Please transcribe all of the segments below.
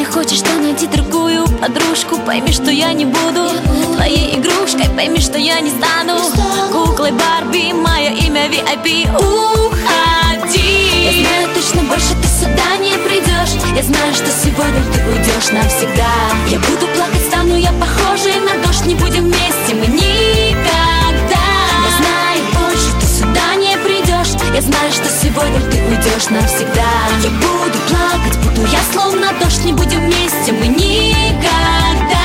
хочешь, то найди другую подружку. Пойми, что я не буду твоей игрушкой. Пойми, что я не стану куклой Барби. Мое имя VIP. Уходи. Я знаю точно, больше ты сюда не придешь. Я знаю, что сегодня ты уйдешь навсегда. Я буду плакать, стану я похожей на дождь. Не будем вместе мы никогда. Я знаю, больше ты сюда не придешь. Я знаю, что сегодня ты уйдешь навсегда. Я буду плакать, буду я словно дождь. Не будем вместе мы никогда.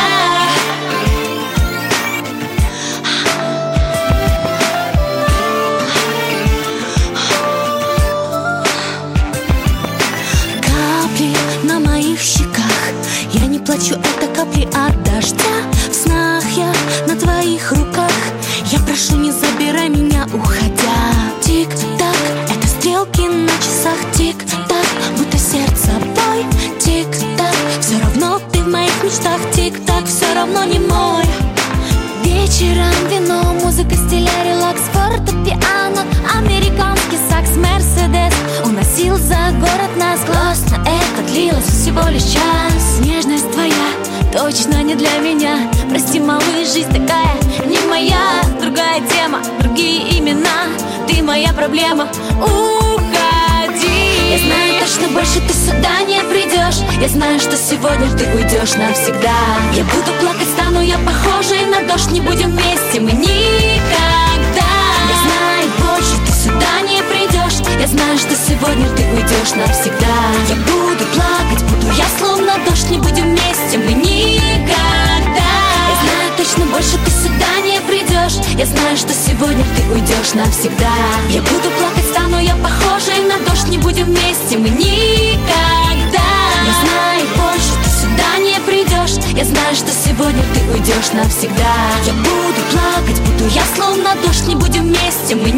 Капли на моих щеках. Я не плачу, это капли от дождя. В снах я на твоих руках. Я прошу, не забирай меня, уходя. Тик-так, это стрелки на часах. Тик-так, будто сердце бой. Тик-так, все равно ты в моих мечтах. Тик-так, все равно не мой. Вечером вино, музыка стиля релакс. Фортепиано, американский сакс. Мерседес уносил за город нас. Классно, это длилось всего лишь час. Нежность твоя точно не для меня. Прости, малыш, жизнь такая не моя. Другая тема, другие имена. Ты моя проблема, уходи. Я знаю точно, больше ты сюда не придешь. Я знаю, что сегодня ты уйдешь навсегда. Я буду плакать, стану я похожей на дождь. Не будем вместе мы никогда. Я знаю, больше ты сюда не придешь. Я знаю, что сегодня ты уйдешь навсегда. Я буду плакать, буду я словно дождь. Не будем вместе мы никогда. Я знаю точно, больше ты сюда не придешь. Я знаю, что сегодня ты уйдешь навсегда. Я буду плакать, стану я похожей на дождь. Не будем вместе мы никогда. Я знаю, больше ты сюда не придешь. Я знаю, что сегодня ты уйдешь навсегда. Я буду плакать, буду я словно дождь. Не будем вместе мы